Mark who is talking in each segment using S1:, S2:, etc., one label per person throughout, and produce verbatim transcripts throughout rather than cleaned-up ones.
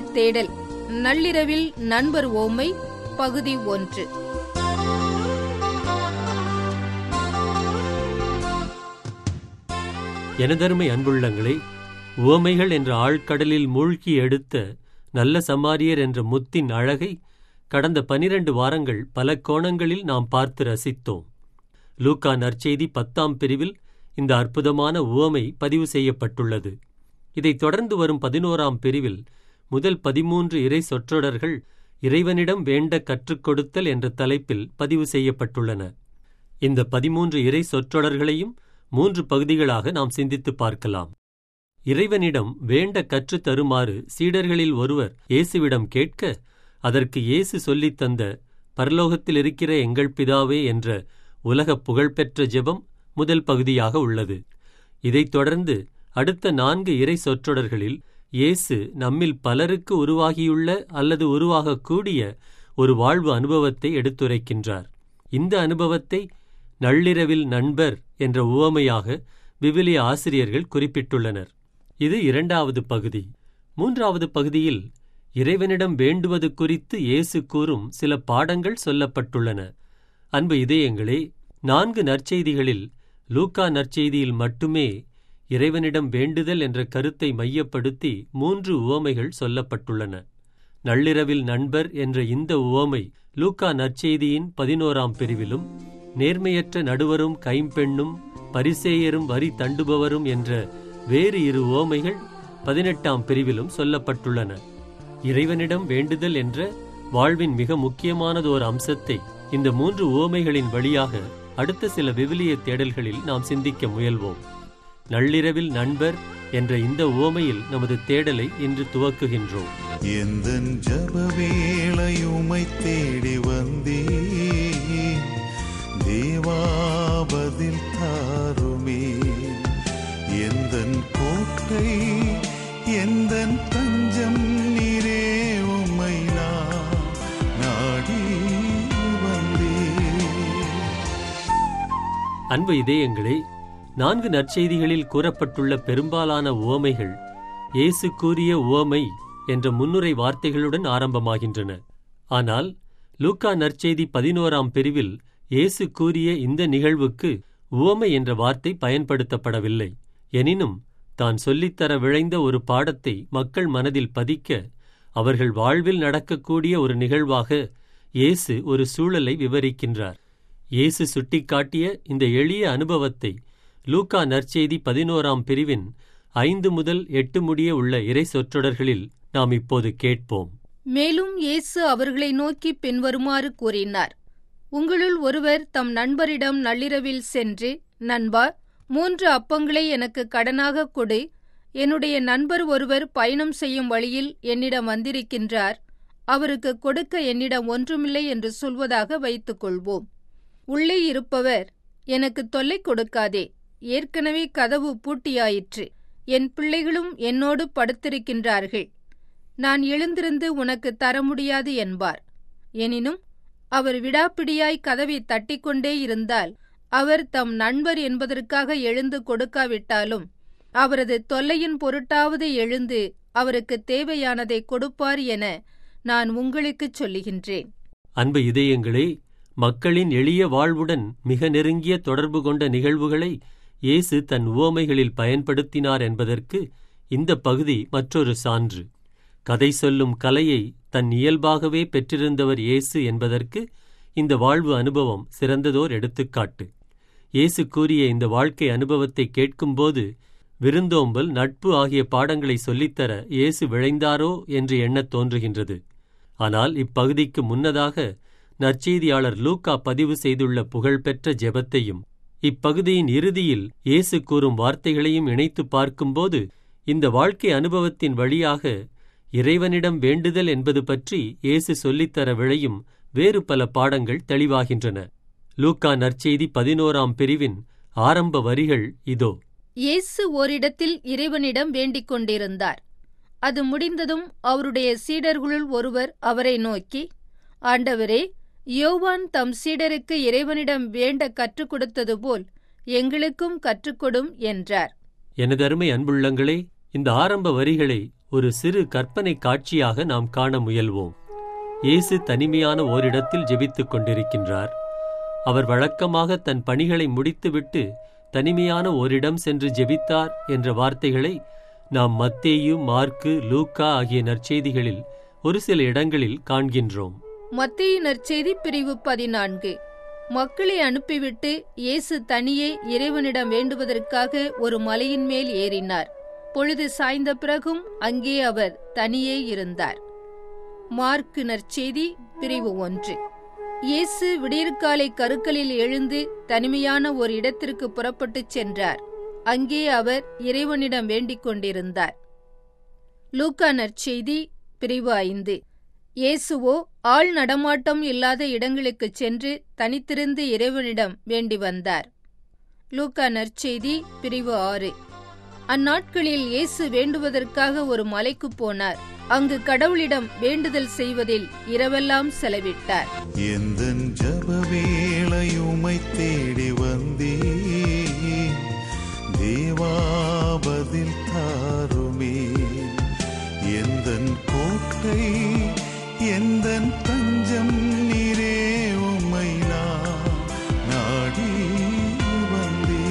S1: தேடல் நள்ளிரவில் நண்பர் ஓமை பகுதி ஒன்று.
S2: எனதருமை அன்புள்ளங்களே, உவமைகள் என்ற ஆழ்கடலில் மூழ்கி எடுத்த நல்ல சமாரியர் என்ற முத்தின் அழகை கடந்த பனிரண்டு வாரங்கள் பல கோணங்களில் நாம் பார்த்து ரசித்தோம். லூக்கா நற்செய்தி பத்தாம் பிரிவில் இந்த அற்புதமான உவமை பதிவு செய்யப்பட்டுள்ளது. இதைத் தொடர்ந்து வரும் பதினோராம் பிரிவில் முதல் பதிமூன்று இறை சொற்றொடர்கள் இறைவனிடம் வேண்ட கற்றுக் கொடுத்தல் என்ற தலைப்பில் பதிவு செய்யப்பட்டுள்ளன. இந்த பதிமூன்று இறை சொற்றொடர்களையும் மூன்று பகுதிகளாக நாம் சிந்தித்து பார்க்கலாம். இறைவனிடம் வேண்ட கற்றுத் தருமாறு சீடர்களில் ஒருவர் இயேசுவிடம் கேட்க, அதற்கு இயேசு சொல்லித் தந்த பரலோகத்தில் இருக்கிற எங்கள் பிதாவே என்ற உலக புகழ்பெற்ற ஜெபம் முதல் பகுதியாக உள்ளது. இதைத் தொடர்ந்து அடுத்த நான்கு இறை சொற்றொடர்களில் இயேசு நம்மில் பலருக்கு உருவாகியுள்ள அல்லது உருவாகக்கூடிய ஒரு வாழ்வு அனுபவத்தை எடுத்துரைக்கின்றார். இந்த அனுபவத்தை நள்ளிரவில் நண்பர் என்ற உவமையாக விவிலிய ஆசிரியர்கள் குறிப்பிட்டுள்ளனர். இது இரண்டாவது பகுதி. மூன்றாவது பகுதியில் இறைவனிடம் வேண்டுவது குறித்து இயேசு கூறும் சில பாடங்கள் சொல்லப்பட்டுள்ளன. அன்பு இதயங்களே, நான்கு நற்செய்திகளில் லூக்கா நற்செய்தியில் மட்டுமே இறைவனிடம் வேண்டுதல் என்ற கருத்தை மையப்படுத்தி மூன்று உவமைகள் சொல்லப்பட்டுள்ளன. நள்ளிரவில் நண்பர் என்ற இந்த உவமை லூக்கா நற்செய்தியின் பதினோராம் பிரிவிலும், நேர்மையற்ற நடுவரும் கைம்பெண்ணும் பரிசேயரும் வரி தண்டுபவரும் என்ற வேறு இரு உவமைகள் பதினெட்டாம் பிரிவிலும் சொல்லப்பட்டுள்ளன. இறைவனிடம் வேண்டுதல் என்ற வாழ்வின் மிக முக்கியமானதோர் அம்சத்தை இந்த மூன்று உவமைகளின் வழியாக அடுத்த சில விவிலிய தேடல்களில் நாம் சிந்திக்க முயல்வோம். நள்ளிரவில் நண்பர் என்ற இந்த உவமையில் நமது தேடலை இன்று துவக்குகின்றோம்.
S3: எந்தன் ஜப வேளையுமை தேடி வந்தே தேவா பதில் தாருமே, எந்தன் கோட்டை எந்தன் தஞ்சம் நீரே, உம்மை நான் நாடி வந்தே.
S2: அன்பு இதயங்களே, நான்கு நற்செய்திகளில் கூறப்பட்டுள்ள பெரும்பாலான உவமைகள் இயேசு கூறிய உவமை என்ற முன்னுரை வார்த்தைகளுடன் ஆரம்பமாகின்றன. ஆனால் லூக்கா நற்செய்தி பதினோராம் பிரிவில் இயேசு கூறிய இந்த நிகழ்வுக்கு உவமை என்ற வார்த்தை பயன்படுத்தப்படவில்லை. எனினும் தான் சொல்லித்தர விழைந்த ஒரு பாடத்தை மக்கள் மனதில் பதிக்க அவர்கள் வாழ்வில் நடக்கக்கூடிய ஒரு நிகழ்வாக இயேசு ஒரு சூழலை விவரிக்கின்றார். இயேசு சுட்டிக்காட்டிய இந்த எளிய அனுபவத்தை லூக்கா நற்செய்தி பதினோராம் பிரிவின் ஐந்து முதல் எட்டு முடிய உள்ள இறை சொற்றொடர்களில் நாம் இப்போது கேட்போம்.
S1: மேலும் இயேசு அவர்களை நோக்கி பின்வருமாறு கூறினார். உங்களுள் ஒருவர் தம் நண்பரிடம் நள்ளிரவில் சென்று, நண்பா, மூன்று அப்பங்களை எனக்கு கடனாக கொடு, என்னுடைய நண்பர் ஒருவர் பயணம் செய்யும் வழியில் என்னிடம் வந்திருக்கின்றார், அவருக்கு கொடுக்க என்னிடம் ஒன்றுமில்லை என்று சொல்வதாக வைத்துக் கொள்வோம். உள்ளே இருப்பவர், எனக்கு தொல்லை கொடுக்காதே, ஏற்கனவே கதவு பூட்டியாயிற்று, என் பிள்ளைகளும் என்னோடு படுத்திருக்கின்றார்கள், நான் எழுந்திருந்து உனக்கு தர முடியாது என்பார். எனினும் அவர் விடாப்பிடியாய் கதவை தட்டிக்கொண்டே இருந்தால், அவர் தம் நண்பர் என்பதற்காக எழுந்து கொடுக்காவிட்டாலும் அவரது தொல்லையின் பொருட்டாவது எழுந்து அவருக்கு தேவையானதை கொடுப்பார் என நான் உங்களுக்குச் சொல்லுகின்றேன்.
S2: அன்பு இதயங்களே, மக்களின் எளிய வாழ்வுடன் மிக நெருங்கிய தொடர்பு கொண்ட நிகழ்வுகளை இயேசு தன் உவமைகளில் பயன்படுத்தினார் என்பதற்கு இந்த பகுதி மற்றொரு சான்று. கதை சொல்லும் கலையை தன் இயல்பாகவே பெற்றிருந்தவர் இயேசு என்பதற்கு இந்த வாழ்வு அனுபவம் சிறந்ததோர் எடுத்துக்காட்டு. இயேசு கூறிய இந்த வாழ்க்கை அனுபவத்தை கேட்கும்போது விருந்தோம்பல், நட்பு ஆகிய பாடங்களை சொல்லித்தர இயேசு விழைந்தாரோ என்று எண்ணத் தோன்றுகின்றது. ஆனால் இப்பகுதிக்கு முன்னதாக நற்செய்தியாளர் லூக்கா பதிவு செய்துள்ள புகழ்பெற்ற ஜெபத்தையும் இப்பகுதியின் இறுதியில் இயேசு கூறும் வார்த்தைகளையும் இணைத்து பார்க்கும்போது இந்த வாழ்க்கை அனுபவத்தின் வழியாக இறைவனிடம் வேண்டுதல் என்பது பற்றி இயேசு சொல்லித்தர விழையும் வேறு பல பாடங்கள் தெளிவாகின்றன. லூக்கா நற்செய்தி பதினோராம் பிரிவின் ஆரம்ப வரிகள் இதோ.
S1: இயேசு ஓரிடத்தில் இறைவனிடம் வேண்டிக் கொண்டிருந்தார். அது முடிந்ததும் அவருடைய சீடர்களுள் ஒருவர் அவரை நோக்கி, ஆண்டவரே, யோவான் தம் சீடருக்கு இறைவனிடம் வேண்ட கற்றுக் கொடுத்தது போல் எங்களுக்கும் கற்றுக்கொடும் என்றார்.
S2: எனதருமை அன்புள்ளங்களே, இந்த ஆரம்ப வரிகளை ஒரு சிறு கற்பனை காட்சியாக நாம் காண முயல்வோம். இயேசு தனிமையான ஓரிடத்தில் ஜெபித்துக் கொண்டிருக்கின்றார். அவர் வழக்கமாக தன் பணிகளை முடித்துவிட்டு தனிமையான ஓரிடம் சென்று ஜெபித்தார் என்ற வார்த்தைகளை நாம் மத்தேயு, மார்க்கு, லூக்கா ஆகிய நற்செய்திகளில் ஒரு சில இடங்களில் காண்கின்றோம்.
S1: மத்தேயு நற்செய்தி பிரிவு பதினான்கு. மக்களை அனுப்பிவிட்டு இயேசு தனியே இறைவனிடம் வேண்டுவதற்காக ஒரு மலையின் மேல் ஏறினார். பொழுது சாய்ந்த பிறகும் அங்கே அவர் தனியே இருந்தார். மார்க்கு நற்செய்தி பிரிவு ஒன்று. இயேசு விடியற்காலை கருக்களில் எழுந்து தனிமையான ஒரு இடத்திற்கு புறப்பட்டுச் சென்றார். அங்கே அவர் இறைவனிடம் வேண்டிக் கொண்டிருந்தார். லூக்கா நற்செய்தி பிரிவு ஐந்து. இயேசுவோ ஆள் நடமாட்டம் இல்லாத இடங்களுக்குச் சென்று தனித்திருந்து இறைவனிடம் வேண்டி வந்தார். லூக்கா நற்செய்தி பிரிவு ஆறு. அந்நாட்களில் இயேசு வேண்டுவதற்காக ஒரு மலைக்கு போனார். அங்கு கடவுளிடம் வேண்டுதல் செய்வதில் இரவெல்லாம் செலவிட்டார்.
S3: எந்தன் ஜப வேளையுமை தேடி வந்தே தேவா பதில் தாருமே. எந்தன் கோட்டை எந்தன் தஞ்சம் நீரே, உம்மை நான் நாடி வந்தே.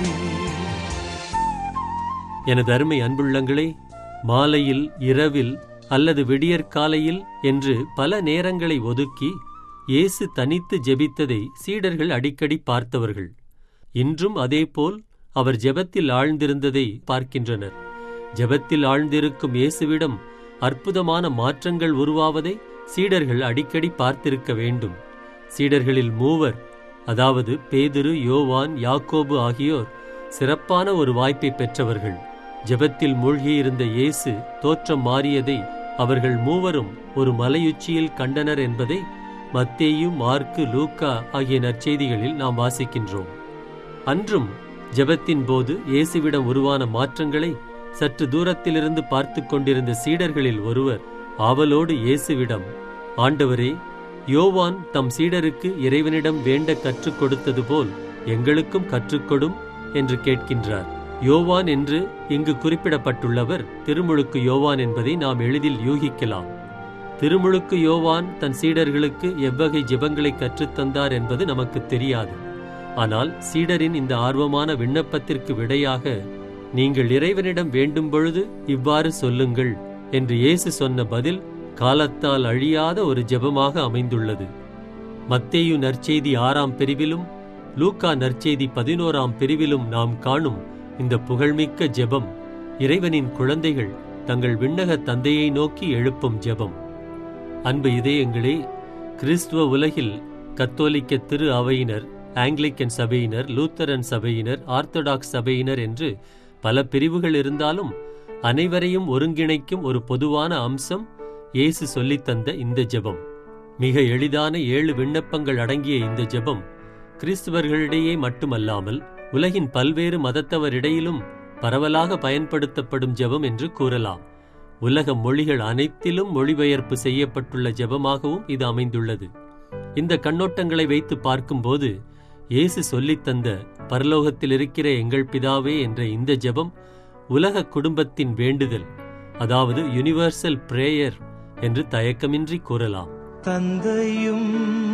S2: எனது அருமை அன்புள்ளங்களே, மாலையில், இரவில் அல்லது விடியற்காலையில் என்று பல நேரங்களை ஒதுக்கி இயேசு தனித்து ஜெபித்ததை சீடர்கள் அடிக்கடி பார்த்தவர்கள். இன்றும் அதேபோல் அவர் ஜெபத்தில் ஆழ்ந்திருந்ததை பார்க்கின்றனர். ஜெபத்தில் ஆழ்ந்திருக்கும் இயேசுவிடம் அற்புதமான மாற்றங்கள் உருவாவதை சீடர்கள் அடிக்கடி பார்த்திருக்க வேண்டும். சீடர்களில் மூவர், அதாவது பேதுரு, யோவான், யாக்கோபு ஆகியோர் சிறப்பான ஒரு வாய்ப்பை பெற்றவர்கள். ஜெபத்தில் மூழ்கியிருந்த இயேசு தோற்றம் மாறியதை அவர்கள் மூவரும் ஒரு மலையுச்சியில் கண்டனர் என்பதை மத்தேயு, மார்க்கு, லூக்கா ஆகிய நற்செய்திகளில் நாம் வாசிக்கின்றோம். அன்றும் ஜெபத்தின் போது இயேசுவிடம் உருவான மாற்றங்களை சற்று தூரத்திலிருந்து பார்த்து கொண்டிருந்த சீடர்களில் ஒருவர் ஆவலோடு இயேசுவிடம், ஆண்டவரே, யோவான் தம் சீடருக்கு இறைவனிடம் வேண்ட கற்றுக் கொடுத்தது போல் எங்களுக்கும் கற்றுக்கொடும் என்று கேட்கின்றார். யோவான் என்று இங்கு குறிப்பிடப்பட்டுள்ளவர் திருமுழுக்கு யோவான் என்பதை நாம் எளிதில் யூகிக்கலாம். திருமுழுக்கு யோவான் தன் சீடர்களுக்கு எவ்வகை ஜெபங்களை கற்றுத்தந்தார் என்பது நமக்கு தெரியாது. ஆனால் சீடரின் இந்த ஆர்வமான விண்ணப்பத்திற்கு விடையாக, நீங்கள் இறைவனிடம் வேண்டும் பொழுது இவ்வாறு சொல்லுங்கள் என்று இயேசு சொன்ன பதில் காலத்தால் அழியாத ஒரு ஜெபமாக அமைந்துள்ளது. மத்தேயு நற்செய்தி ஆறாம் பிரிவிலும் லூக்கா நற்செய்தி பதினோராம் பிரிவிலும் நாம் காணும் இந்த புகழ்மிக்க ஜெபம் இறைவனின் குழந்தைகள் தங்கள் விண்ணக தந்தையை நோக்கி எழுப்பும் ஜெபம். அன்பு இதயங்களே, கிறிஸ்துவ உலகில் கத்தோலிக்க திரு அவையினர், ஆங்கிலிக்கன் சபையினர், லூத்தரன் சபையினர், ஆர்த்தடாக்ஸ் சபையினர் என்று பல பிரிவுகள் இருந்தாலும் அனைவரையும் ஒருங்கிணைக்கும் ஒரு பொதுவான அம்சம் இயேசு சொல்லித்தந்த இந்த ஜெபம். மிக எளிதான ஏழு விண்ணப்பங்கள் அடங்கிய இந்த ஜெபம் கிறிஸ்துவர்களிடையே மட்டுமல்லாமல் உலகின் பல்வேறு மதத்தவரிடையிலும் பரவலாக பயன்படுத்தப்படும் ஜெபம் என்று கூறலாம். உலக மொழிகள் அனைத்திலும் மொழிபெயர்ப்பு செய்யப்பட்டுள்ள ஜெபமாகவும் இது அமைந்துள்ளது. இந்த கண்ணோட்டங்களை வைத்து பார்க்கும்போது இயேசு சொல்லித்தந்த பரலோகத்தில் இருக்கிற எங்கள் பிதாவே என்ற இந்த ஜெபம் உலக குடும்பத்தின் வேண்டுதல், அதாவது யுனிவர்சல் பிரேயர் என்று தயக்கமின்றி கூறலாம்.
S4: தந்தையும்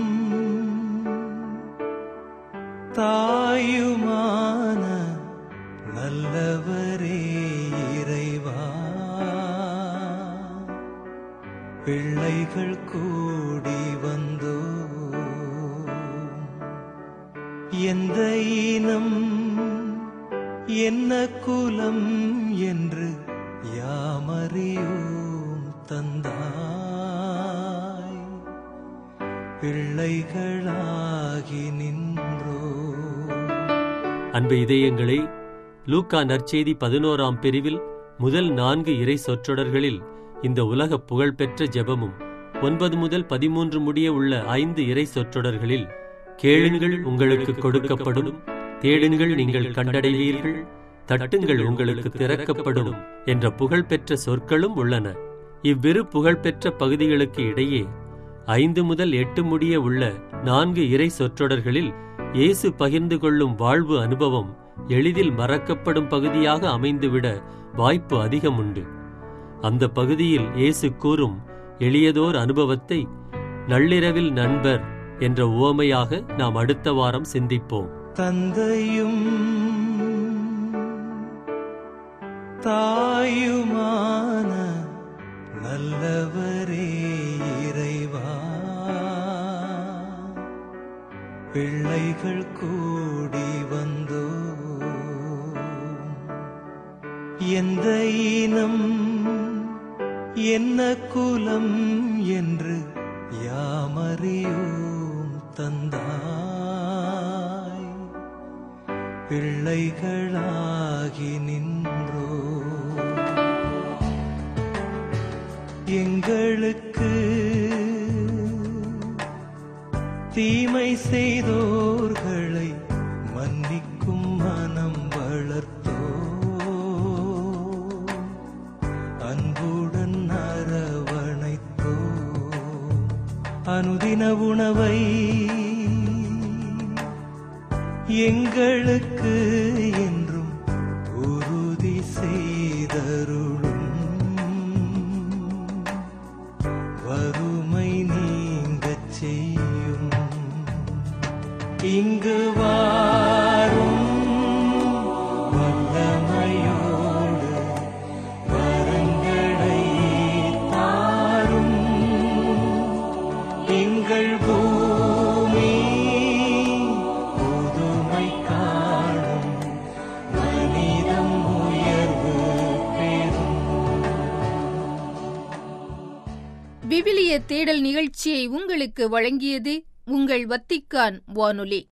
S4: தாயுமான நல்லவரே இறைவா, பிள்ளைகள் கூடி வந்தோ எந்த இனம் என்ன குலம் என்று யாமறியோம் தந்தாய், பிள்ளைகளாகி நின்றோ.
S2: அன்பு இதயங்களே, லூக்கா நற்செய்தி பதினோராம் பிரிவில் முதல் நான்கு இறை சொற்றொடர்களில் இந்த உலக புகழ்பெற்ற ஜெபமும் ஒன்பது முதல் பதிமூன்று முடிய உள்ள ஐந்து இறை சொற்றொடர்களில் கேளுங்கள் உங்களுக்கு கொடுக்கப்படும், தேடுங்கள் நீங்கள் கண்டடைவீர்கள், தட்டுங்கள் உங்களுக்கு திறக்கப்படும் என்ற புகழ்பெற்ற சொற்களும் உள்ளன. இவ்விரு புகழ்பெற்ற பகுதிகளுக்கு இடையே ஐந்து முதல் எட்டு முடிய உள்ள நான்கு இறை சொற்றொடர்களில் இயேசு பகிர்ந்து கொள்ளும் வாழ்வு அனுபவம் எளிதில் மறக்கப்படும் பகுதியாக அமைந்துவிட வாய்ப்பு அதிகம் உண்டு. அந்த பகுதியில் இயேசு கூறும் எளியதோர் அனுபவத்தை நள்ளிரவில் நண்பர் என்ற உவமையாக நாம் அடுத்த வாரம் சிந்திப்போம்.
S4: தந்தையும் தாயுமான நல்லவரே இறைவா, பிள்ளைகள் கூடி வந்தோ எந்த இனம் என்ன குலம் என்று யாமறியோம் தந்தாய், பிள்ளைகளாகி நின்றோ எங்களுக்கு தீமை செய்தோர்களை மன்னிக்கும் மனம் வளர்த்தோ, அன்புடன் அரவணைத்தோ, அனுதின உணவை எங்களுக்கு என்றும் உறுதி செய்தருளும், வறுமை நீங்கச் செய்யும். இங்கு வாரும் வல்லமையோடு வரங்களை தாரும், எங்கள் பூமி புதுமை காணும், மனிதம் உயர்வு பெறும்.
S1: விவிலிய தேடல் நிகழ்ச்சியை உங்களுக்கு வழங்கியது உங்கள் வத்திக்கான் வானொலி.